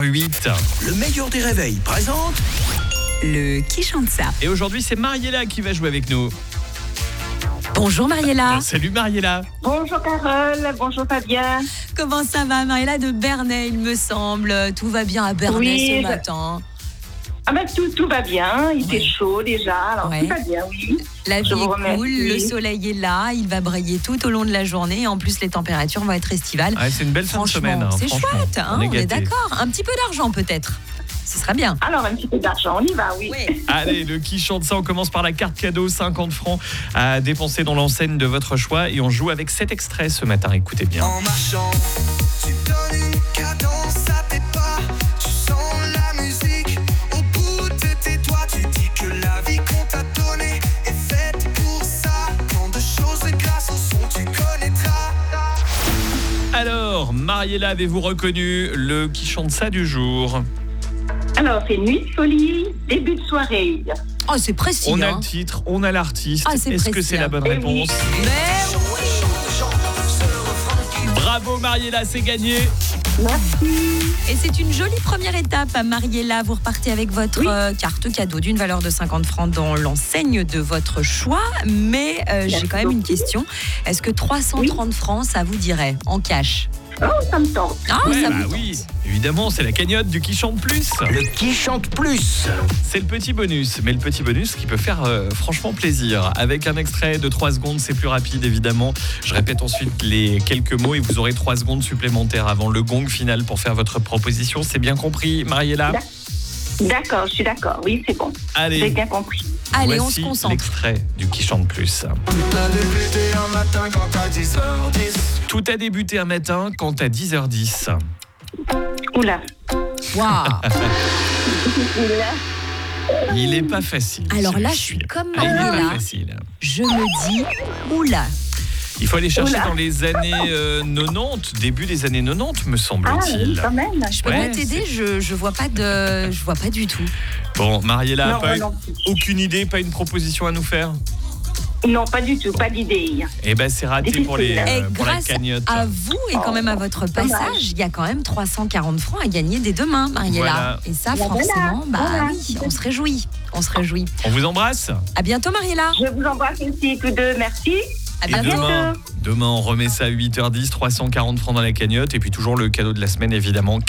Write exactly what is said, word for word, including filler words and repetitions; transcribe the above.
huit. Le meilleur des réveils présente Le Qui chante ça. Et aujourd'hui, c'est Mariella qui va jouer avec nous. Bonjour Mariella. Ah, salut Mariella. Bonjour Carole, bonjour Fabien. Comment ça va Mariella de Bernay, il me semble. Tout va bien à Bernay Oui, ce je- matin. Ah ben tout, tout va bien, il Ouais. fait chaud déjà, alors Ouais. tout va bien, oui. La vie Je est vous cool, remercie. le soleil est là, il va briller tout au long de la journée. En plus, les températures vont être estivales. Ouais, c'est une belle fin de Franchement, semaine. hein, c'est franchement. chouette, hein, on est on est gâtés. d'accord. Un petit peu d'argent peut-être. Ce sera bien. Alors un petit peu d'argent, on y va, oui. Oui. Allez, le qui chante ça, on commence par la carte cadeau, cinquante francs à dépenser dans l'enseigne de votre choix. Et on joue avec cet extrait ce matin, écoutez bien. En marchant, tu donnes une cadence à tes pas. Tu sens la musique au bout de tes doigts. Tu dis que la vie qu'on t'a donnée est faite pour ça. Tant de choses et grâce au son, tu connaîtras. Alors, Mariella, avez-vous reconnu le qui chante ça du jour? Alors c'est nuit de folie, début de soirée. Oh, c'est précis. On a hein. le titre, on a l'artiste. Ah, c'est Est-ce que précis, c'est la hein. bonne Eh réponse? oui. Mais Bravo Mariella, c'est gagné. Merci. Et c'est une jolie première étape, Mariella. Vous repartez avec votre Oui. euh, carte cadeau d'une valeur de cinquante francs dans l'enseigne de votre choix. Mais euh, j'ai Merci quand même une beaucoup. question. Est-ce que trois cent trente francs, ça vous dirait en cash? Oh, ça me tente. Ah, Ouais, ça bah vous oui, évidemment, c'est la cagnotte du qui chante plus. le qui chante plus. C'est le petit bonus, mais le petit bonus qui peut faire euh, franchement plaisir. Avec un extrait de trois secondes, c'est plus rapide évidemment. Je répète ensuite les quelques mots et vous aurez trois secondes supplémentaires avant le gong final pour faire votre proposition. C'est bien compris, Mariella? D'accord, je suis d'accord, oui c'est bon, j'ai Allez, bien compris. Allez, on se voici concentre. l'extrait du qui chante plus. T'as débuté un matin quand t'as dix heures dix. Tout a débuté un matin quand à dix heures dix. Oula. Waouh. Oula. Il est pas facile. Alors là, je celui-ci. suis comme Ah, il est Mariella. pas facile. Je me dis, oula. Il faut aller chercher Oula. dans les années euh, quatre-vingt-dix, début des années quatre-vingt-dix, me Ah oui, semble-t-il. quand même. Je peux Ouais, pas t'aider, je, je vois pas de, je vois pas du tout. Bon, Mariella, Non, pas- moi non plus. aucune idée, pas une proposition à nous faire? Non, pas du tout, pas d'idée. Eh ben, c'est raté pour, les, Difficile. euh, Et pour la grâce cagnotte. à vous et quand même à votre dommage. passage, il y a quand même trois cent quarante francs à gagner dès demain, Mariella. Voilà. Et ça, Voilà, forcément, bah voilà. oui, on se réjouit. On se réjouit. On vous embrasse. À bientôt, Mariella. Je vous embrasse aussi tous deux, merci. À Et bientôt. demain, demain, on remet ça à huit heures dix, trois cent quarante francs dans la cagnotte. Et puis toujours le cadeau de la semaine, évidemment,